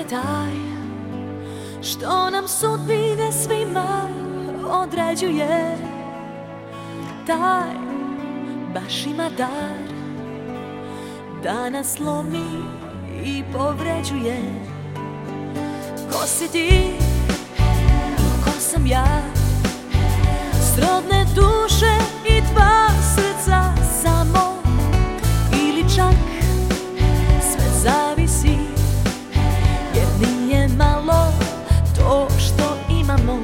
je taj što nam sudbine svima određuje. Taj baš ima dar da nas lomi i povređuje. Ko si ti i ko sam ja, srodne duše i dva srca samo, ili čak sve zavisi, jer nije malo to što imamo.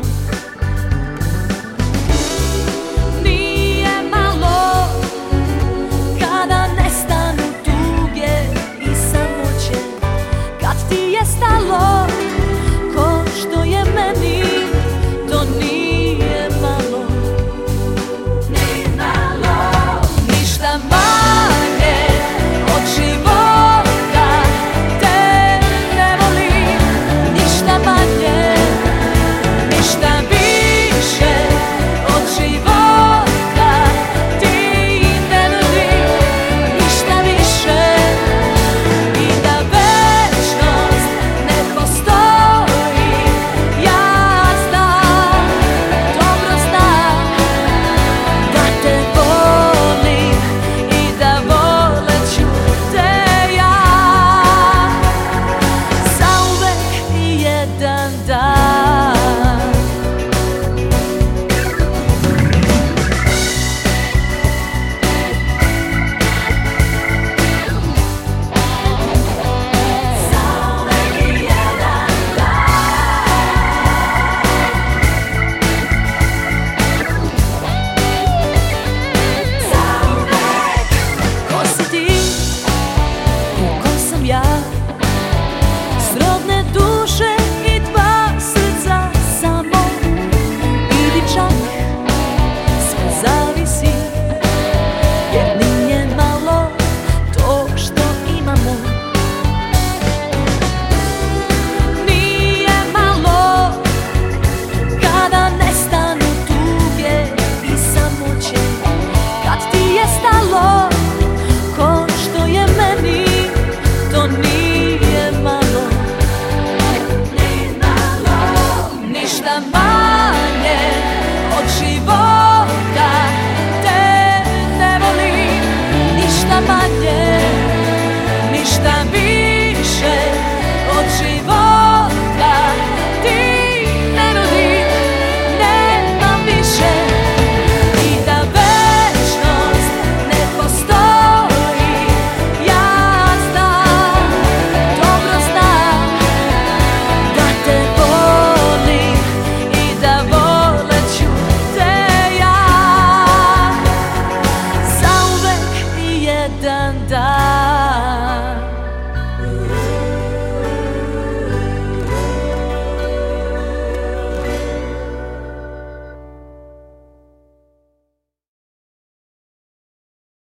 Nije malo kada nestanu tuge i samoće, kad ti je stalo ko što je meni, to nije malo. Ni malo, ništa manje od života te ne volim, ništa manje, ništa više od života ti ne nudim, ništa više. I da večnost ne postoji, ja znam, dobro znam da te volim i da volet ću te ja zauvek i jedan dan. Zauvek i jedan dan. Zauvek. Ko si ti i ko sam ja, srodne duše i dva srca samo, ili čak sve zavisi, jer nije malo to što imamo. Nije malo kada nestanu tuge i samoće, kad ti je stalo ko što je meni, to nije malo. Ni malo, ništa manje od života te ne volim, ništa manje, ništa više od života ti ne nudim, nemam više. I da večnost ne postoji, ja znam, dobro znam da te volim i da volet ću te ja zauvek i jedan dan.